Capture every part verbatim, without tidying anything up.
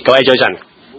各位早晨，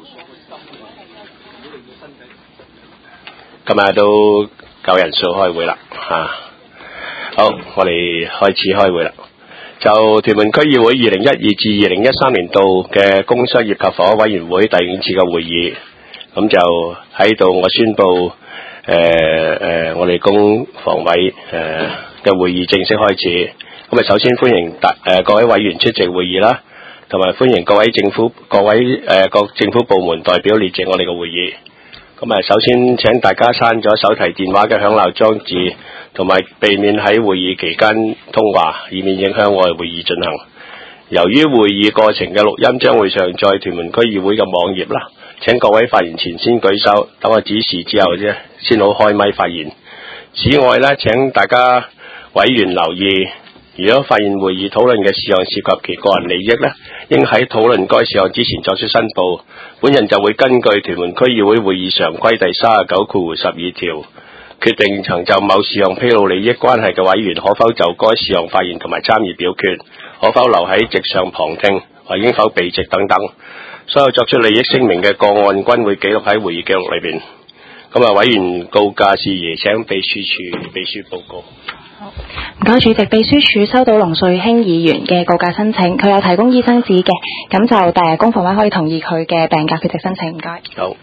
今日都夠人數開會啦嚇。好，我哋開始開會啦。就屯門區議會二零一二至二零一三年度嘅工商業及房屋委員會第五次嘅會議，咁就喺度我宣布，誒、呃、誒，我哋工房委誒嘅會議正式開始。咁啊，首先歡迎大誒各位委員出席會議啦。同埋歡迎各位政府各位誒、呃、各政府部門代表列席我哋嘅會議。咁啊，首先請大家刪咗手提電話嘅響鬧裝置，同埋避免喺會議期間通話，以免影響我哋會議進行。由於會議過程嘅錄音將會上載屯門區議會嘅網頁啦，請各位發言前先舉手，等我指示之後啫，先好開咪發言。此外呢，請大家委員留意，如果發現會議討論嘅事項涉及其個人利益呢，應喺討論該事項之前作出申報。本人就會根據屯門區議會會議常規第三十九括十二條，決定曾就某事項披露利益關係嘅委員可否就該事項發言同埋參與表決，可否留喺席上旁聽，或應否避席等等。所有作出利益聲明嘅個案均會記錄喺會議記錄裏邊。咁啊，委員告假事宜請秘書處秘書報告。 唔該，主席，秘書處收到龍瑞興議員嘅告假申請，佢有提供醫生紙嘅，咁就第日工房委可以同意佢嘅病假缺席申請。唔該。 好，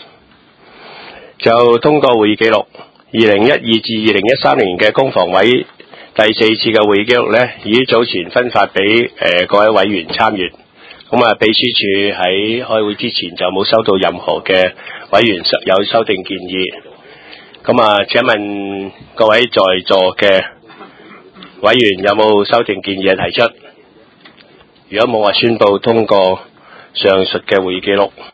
就通過會議記錄，二零一二至二零一三年嘅工房委第四次嘅會議記錄呢，已早前分發俾誒、呃、各位委員參閱。咁啊，秘書處喺開會之前就冇收到任何嘅委員有修訂建議。咁啊，請問各位在座嘅委員有冇修訂建議提出？如果冇，話宣布通過上述嘅會議記錄。